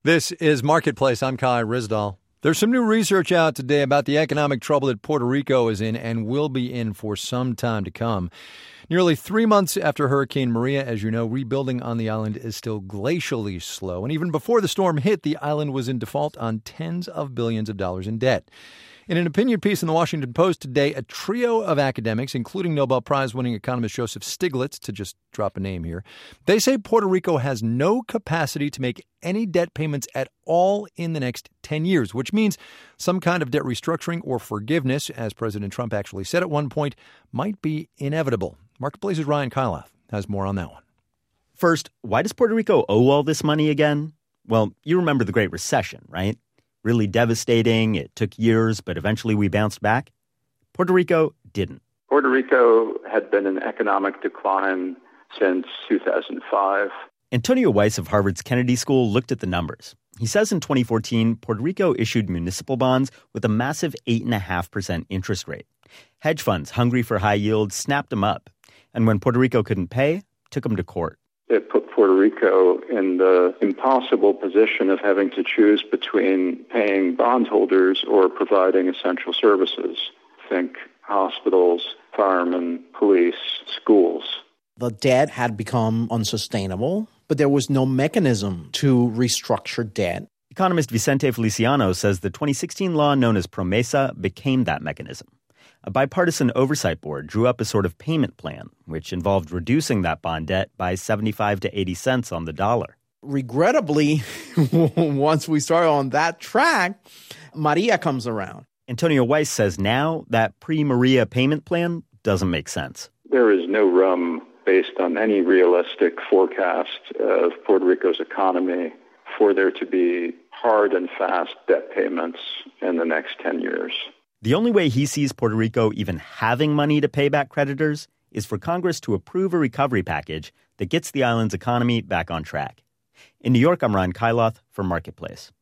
This is Marketplace. I'm Kai Ryssdal. There's some new research out today about the economic trouble that Puerto Rico is in and will be in for some time to come. Nearly 3 months after Hurricane Maria, as you know, rebuilding on the island is still glacially slow. And even before the storm hit, the island was in default on tens of billions of dollars in debt. In an opinion piece in the Washington Post today, a trio of academics, including Nobel Prize-winning economist Joseph Stiglitz, to just drop a name here, they say Puerto Rico has no capacity to make any debt payments at all in the next 10 years, which means some kind of debt restructuring or forgiveness, as President Trump actually said at one point, might be inevitable. Marketplace's Ryan Kailath has more on that one. First, why does Puerto Rico owe all this money again? Well, you remember the Great Recession, right? Really devastating. It took years, but eventually we bounced back. Puerto Rico didn't. Puerto Rico had been in economic decline since 2005. Antonio Weiss of Harvard's Kennedy School looked at the numbers. He says in 2014, Puerto Rico issued municipal bonds with a massive 8.5% interest rate. Hedge funds, hungry for high yield, snapped them up. And when Puerto Rico couldn't pay, took them to court. It put Puerto Rico in the impossible position of having to choose between paying bondholders or providing essential services. Think hospitals, firemen, police, schools. The debt had become unsustainable, but there was no mechanism to restructure debt. Economist Vicente Feliciano says the 2016 law known as PROMESA became that mechanism. A bipartisan oversight board drew up a sort of payment plan, which involved reducing that bond debt by 75 to 80 cents on the dollar. Regrettably, once we start on that track, Maria comes around. Antonio Weiss says now that pre-Maria payment plan doesn't make sense. There is no room, based on any realistic forecast of Puerto Rico's economy, for there to be hard and fast debt payments in the next 10 years. The only way he sees Puerto Rico even having money to pay back creditors is for Congress to approve a recovery package that gets the island's economy back on track. In New York, I'm Ryan Kailath for Marketplace.